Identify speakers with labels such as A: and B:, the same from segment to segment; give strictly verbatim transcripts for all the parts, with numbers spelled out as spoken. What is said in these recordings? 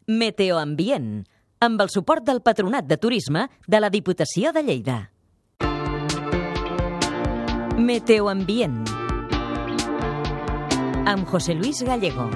A: Meteoambient, amb el suport del Patronat de Turisme de la Diputació de Lleida. Meteoambient, amb José Luis Gallego.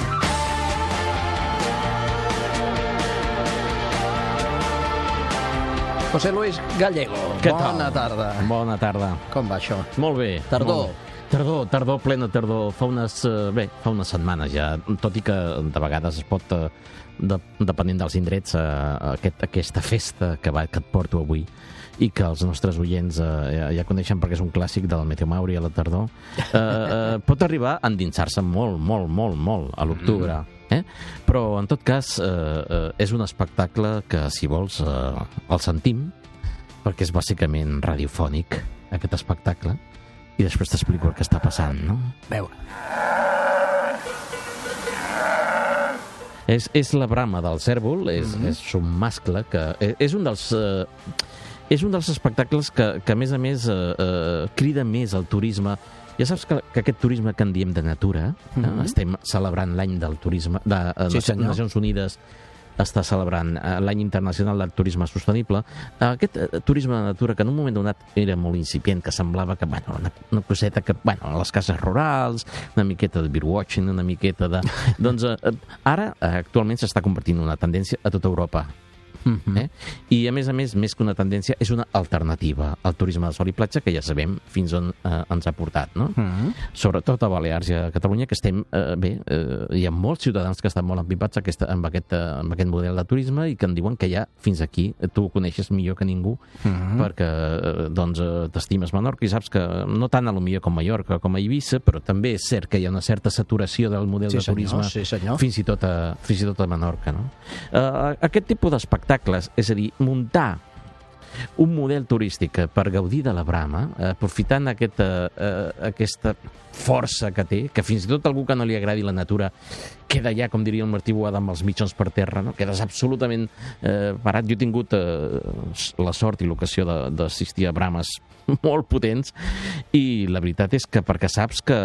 B: José Luis Gallego,
C: Què
B: bona
C: tal?
B: tarda.
C: Bona tarda.
B: Com va això?
C: Molt bé.
B: Tardor.
C: Molt bé. Tardor, tardor, plena tardor. Fa unes, eh, bé, fa unes setmanes ja, tot i que de vegades es pot, eh, de, depenent dels indrets, eh, aquest, aquesta festa que, va, que et porto avui i que els nostres oients eh, ja, ja coneixen perquè és un clàssic del Meteomauri a la tardor, eh, eh, pot arribar a endinsar-se molt, molt, molt, molt a l'octubre. Eh? Però, en tot cas, eh, eh, és un espectacle que, si vols, eh, el sentim, perquè és bàsicament radiofònic, aquest espectacle, i després t'explico el que està passant, no?
B: Veure.
C: És, és la brama del cérvol, és, mm-hmm. és un mascle que... És un dels... Eh, és un dels espectacles que, que a més a més, eh, eh, crida més al turisme. Ja saps que, que aquest turisme que en diem de natura, mm-hmm. eh, estem celebrant l'any del turisme, de eh,
B: Sí, senyor.
C: Nacions Unides està celebrant eh, l'any internacional del turisme sostenible. Eh, aquest eh, turisme de natura que en un moment donat era molt incipient, que semblava que, bueno, una, una coseta que, bueno, a les cases rurals, una miqueta de birdwatching, una miqueta de... doncs eh, ara, eh, actualment s'està convertint en una tendència a tota Europa.
B: Mm-hmm.
C: Eh? I a més a més, més que una tendència, és una alternativa al turisme de sol i platja, que ja sabem fins on eh, ens ha portat, no?
B: Mm-hmm.
C: Sobretot a Balears i a Catalunya, que estem, eh, bé, eh, hi ha molts ciutadans que estan molt empipats aquest, amb, aquest, eh, amb aquest model de turisme i que en diuen que ja fins aquí, eh, tu ho coneixes millor que ningú,
B: Mm-hmm.
C: perquè eh, doncs eh, t'estimes Menorca i saps que no tant a lo millor com Mallorca com a Eivissa, però també és cert que hi ha una certa saturació del model
B: Sí,
C: de
B: senyor,
C: turisme,
B: sí, senyor.
C: fins i tot a, fins i tot a Menorca, no? Uh, aquest tipus d'espectacles, és a dir, muntar un model turístic per gaudir de la brama, eh, aprofitant aquesta, eh, aquesta força que té, que fins i tot algú que no li agradi la natura queda ja, com diria el Martí Boada, amb els mitjons per terra, no? Quedes absolutament eh, parat. Jo he tingut eh, la sort i l'ocasió de- d'assistir a brames molt potents i la veritat és que perquè saps que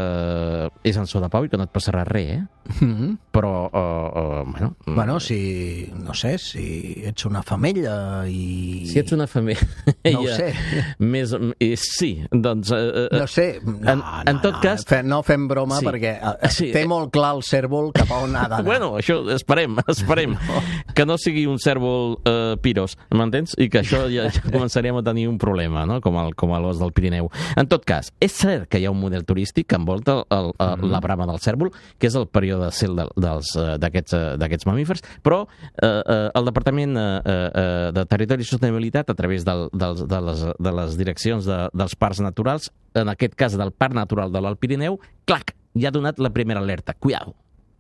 C: és en so de pau i que no et passarà res, eh?
B: Mm-hmm.
C: Però, eh, eh, bueno...
B: Bueno, si, no sé, si ets una femella i...
C: Si ets una família...
B: No ho sé.
C: Més, eh, sí, doncs... Eh, eh,
B: No sé, no,
C: en,
B: no,
C: en tot
B: no,
C: cas...
B: fe- no fem broma
C: Sí.
B: perquè eh,
C: Sí,
B: té
C: eh.
B: molt clar el cérvol cap a on ha d'anar.
C: Bueno, això esperem, esperem. No. Que no sigui un cérvol eh, piros, m'entens? I que això ja, ja començaríem a tenir un problema, no? Com, el, com a l'os del Pirineu. En tot cas, és cert que hi ha un model turístic que envolta el, el, el, mm. la brama del cérvol, que és el període cel de, dels, eh, d'aquests, eh, d'aquests mamífers, però eh, eh, el Departament eh, eh, de Territori i Sostenibilitat, a través del, dels, de, les, de les direccions de, dels parcs naturals, en aquest cas del Parc Natural de l'Alt Pirineu, clac, ja ha donat la primera alerta. Cuidado.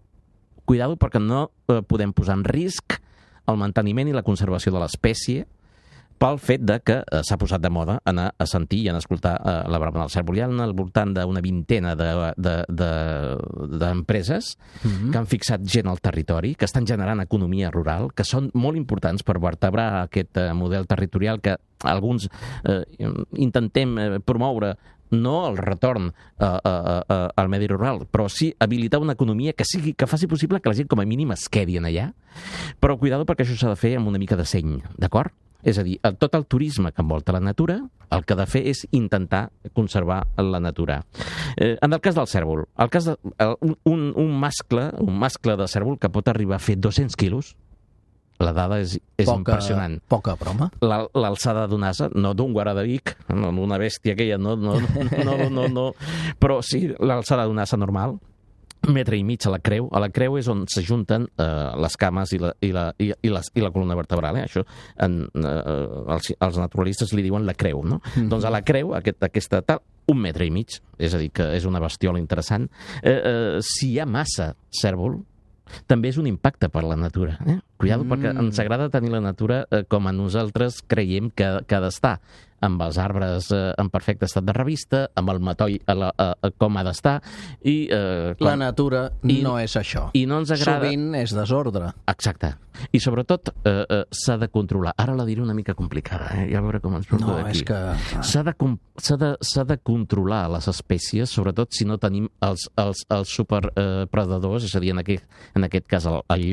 C: Cuidado perquè no eh, podem posar en risc el manteniment i la conservació de l'espècie pel fet de que eh, s'ha posat de moda anar a sentir i anar a escoltar eh, la brama del cérvol. Hi ha al voltant d'una vintena d'empreses de, de, de, d'empreses
B: Mm-hmm.
C: que han fixat gent al territori, que estan generant economia rural, que són molt importants per vertebrar aquest eh, model territorial que alguns eh, intentem eh, promoure, no el retorn eh, eh, eh, al medi rural, però sí habilitar una economia que sigui que faci possible que la gent com a mínim es quedi en allà. Però cuidado perquè això s'ha de fer amb una mica de seny, d'acord? És a dir, el- tot el turisme que envolta la natura, el que ha de fer és intentar conservar la natura. Eh, en el cas del cérvol, el cas de, el, un, un mascle, un mascle de cérvol que pot arribar a fer dos-cents quilos, la dada és, és
B: poca,
C: impressionant.
B: Poca broma.
C: La- L'alçada d'un ase, no d'un guara de Vic, no d'una bèstia aquella, no, no, no, no, no, no, però sí l'alçada d'un ase normal, un metre i mig a la creu. A la creu és on s'ajunten eh, les cames i la, i, la, i, i, les, i la columna vertebral. Eh? Això en, eh, els, els naturalistes li diuen la creu, no? Mm-hmm. Doncs a la creu, aquest, aquesta tal, un metre i mig, és a dir, que és una bestiola interessant. Eh, eh, si hi ha massa cérvol, també és un impacte per la natura. Eh? Cuidado, mm. perquè ens agrada tenir la natura eh, com a nosaltres creiem que, que ha d'estar, amb els arbres eh, en perfecte estat de revista, amb el matoll a la, a, a, com ha d'estar, i... Eh,
B: La
C: quan...
B: natura
C: I-
B: no és això.
C: I no ens agrada...
B: Sovint és desordre.
C: Exacte. I sobretot eh, eh, s'ha de controlar. Ara la diré una mica complicada, eh? Ja a veure com ens porto
B: No,
C: d'aquí.
B: és que...
C: S'ha de, com- s'ha de, s'ha de controlar les espècies, sobretot si no tenim els, els, els superpredadors, eh, és a dir, en aquest, en aquest cas el, el llop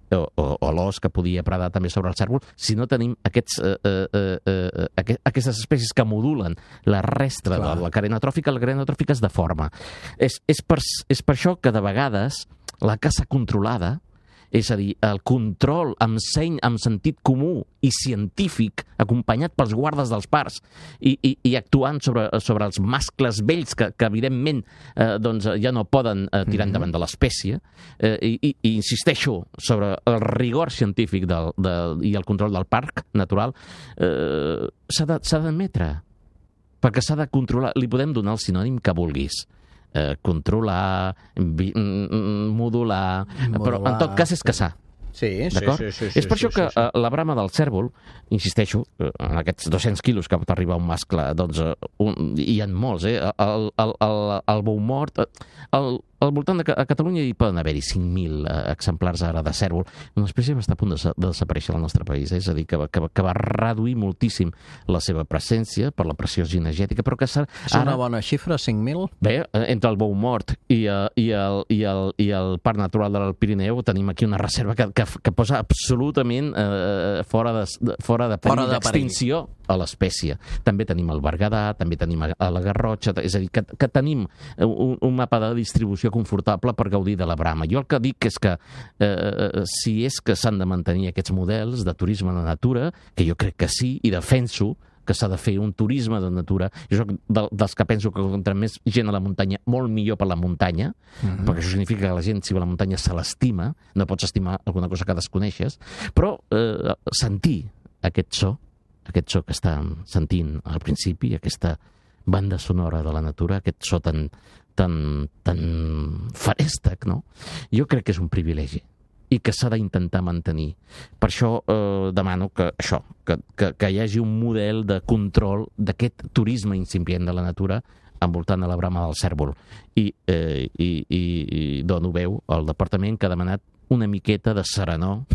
C: o, o, o l'os que podia predar també sobre el cérvol, si no tenim aquests, eh, eh, eh, aqu aquestes espècies que modulen la resta Clar. de la cadena tròfica. La cadena tròfica es deforma. És, és, per, és per això que de vegades la caça controlada, és a dir, el control amb seny, amb sentit comú i científic, acompanyat pels guardes dels parcs i, i, i actuant sobre, sobre els mascles vells que, que evidentment, eh, doncs, ja no poden eh, tirar endavant de l'espècie, eh, i, i, i insisteixo sobre el rigor científic del, del, i el control del parc natural, eh, s'ha d'admetre, perquè s'ha de controlar. Li podem donar el sinònim que vulguis. Eh, controlar, vi, modular, modular, però en tot cas és caçar.
B: Sí, sí, sí, sí, sí.
C: És per
B: sí,
C: això que
B: sí, sí.
C: la brama del cérvol, insisteixo, en aquests dos-cents quilos que pot arribar un mascle, doncs un, hi ha molts, eh? El, el, el, el bou mort, el, al voltant de a Catalunya hi poden haver-hi cinc mil exemplars ara de cérvol. Una espècie va estar a punt de, de desaparèixer al nostre país, eh? És a dir, que, que, que va reduir moltíssim la seva presència per la pressió cinegètica, però que s'ha...
B: És una bona xifra, cinc mil?
C: Bé, entre el bou mort i, uh, i, el, i, el, i el Parc Natural del Pirineu tenim aquí una reserva que, que, que posa absolutament uh, fora de, fora de perill d'extinció a l'espècie. També tenim el Berguedà, també tenim a la Garrotxa, és a dir, que, que tenim un, un mapa de distribució confortable per gaudir de la brama. Jo el que dic és que eh, si és que s'han de mantenir aquests models de turisme de natura, que jo crec que sí, i defenso que s'ha de fer un turisme de natura. Jo soc de, dels que penso que contra més gent a la muntanya, molt millor per la muntanya, mm-hmm. perquè això significa que la gent, si va a la muntanya, se l'estima, no pots estimar alguna cosa que desconeixes, però eh, sentir aquest so, aquest so que estàvem sentint al principi, aquesta banda sonora de la natura, aquest so tan, tan, tan farèstec, no? Jo crec que és un privilegi i que s'ha d'intentar mantenir. Per això eh, demano que això, que, que, que hi hagi un model de control d'aquest turisme incipient de la natura envoltant a la brama del cérvol. I, eh, i, i, i dono veu al departament que ha demanat una miqueta de serenor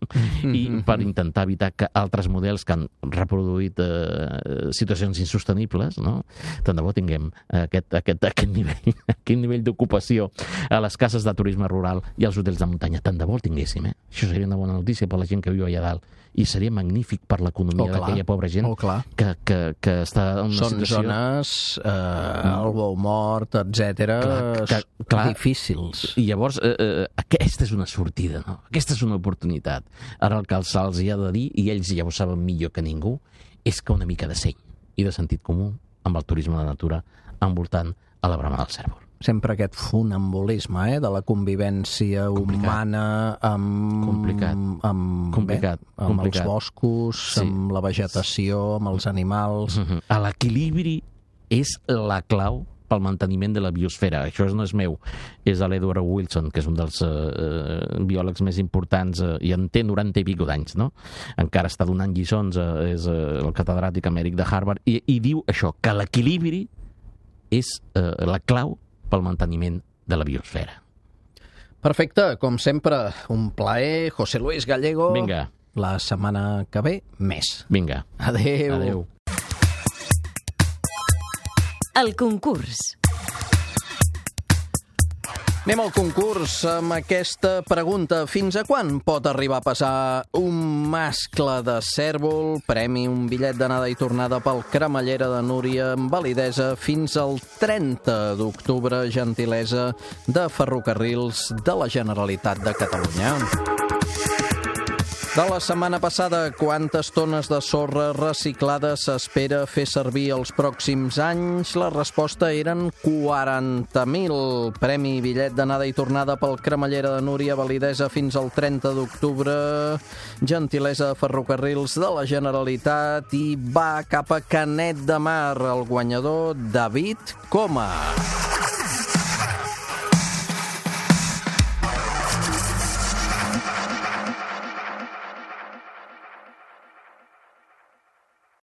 C: i per intentar evitar que altres models que han reproduït eh, situacions insostenibles, no? Tant de bo tinguem aquest, aquest, aquest nivell, aquest nivell d'ocupació a les cases de turisme rural i als hotels de muntanya. Tant de bo el tinguéssim, eh? Això seria una bona notícia per la gent que viu allà dalt i seria magnífic per l'economia oh, d'aquella pobra gent
B: oh,
C: que, que, que està en una
B: Són
C: situació...
B: Són zones, eh, el bou mort, etcètera, difícils.
C: I llavors, eh, eh, aquesta és una sortida, no? Aquesta és una oportunitat. Ara el que se'ls hi ha de dir, i ells ja ho saben millor que ningú, és que una mica de seny i de sentit comú amb el turisme de natura envoltant a la brama del cérvol.
B: Sempre aquest funambulisme, eh, de la convivència complicat. humana amb,
C: complicat.
B: amb,
C: complicat.
B: Bé, amb complicat. els boscos, sí. amb la vegetació, amb els animals...
C: Mm-hmm. L'equilibri és la clau pel manteniment de la biosfera. Això no és meu, és de l'Edward Wilson, que és un dels eh, biòlegs més importants, eh, i en té noranta i pico d'anys, no? Encara està donant lliçons, eh, és eh, el catedràtic emèric de Harvard, i, i diu això, que l'equilibri és eh, la clau pel manteniment de la biosfera.
B: Perfecte, com sempre, un plaer. José Luis Gallego.
C: Vinga.
B: La setmana que ve, més.
C: Vinga.
B: Adéu.
C: Adéu.
A: El concurs.
B: Anem al concurs amb aquesta pregunta. Fins a quan pot arribar a passar un mascle de cérvol? Premi, un bitllet d'anada i tornada pel Cremallera de Núria amb validesa fins al trenta d'octubre, gentilesa de Ferrocarrils de la Generalitat de Catalunya. De la setmana passada, quantes tones de sorra reciclada s'espera fer servir els pròxims anys? La resposta eren quaranta mil. Premi, bitllet d'anada i tornada pel Cremallera de Núria, validesa fins al trenta d'octubre, gentilesa de Ferrocarrils de la Generalitat, i va cap a Canet de Mar, el guanyador David Coma.